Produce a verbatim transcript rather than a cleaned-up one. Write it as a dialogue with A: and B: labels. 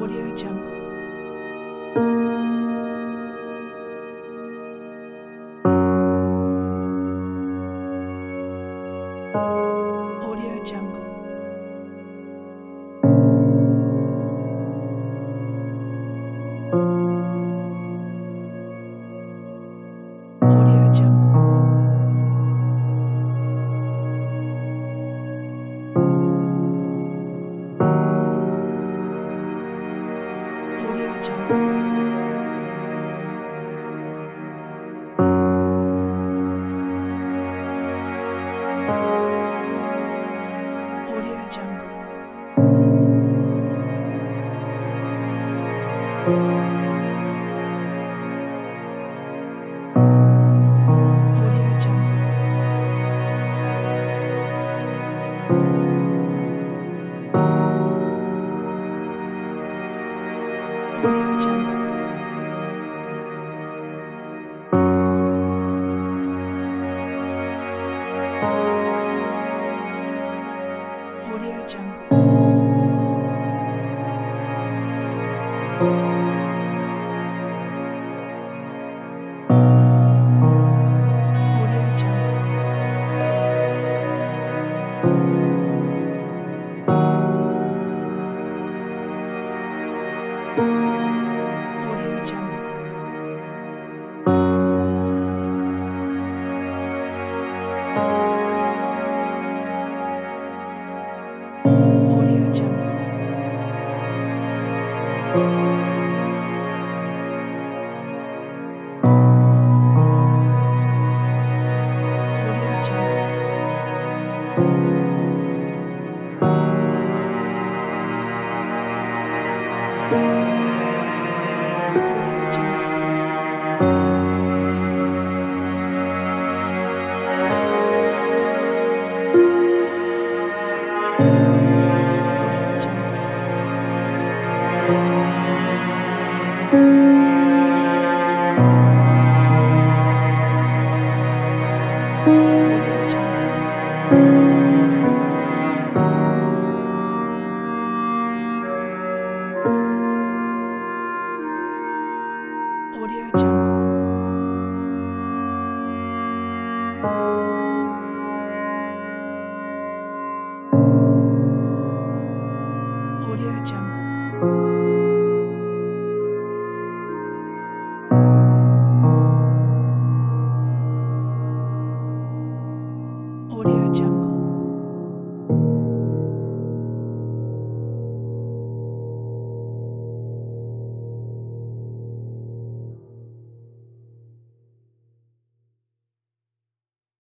A: Audio Jungle. Audio Jungle. Audio Jungle. Audio Jungle. Audio Jungle. Audio Jungle. Audio Jungle. Audio Jungle. Audio Jungle. Audio Jungle. Audio Jungle. Audio Jungle. Audio Jungle. Audio Jungle. Audio Jungle. Audio Jungle.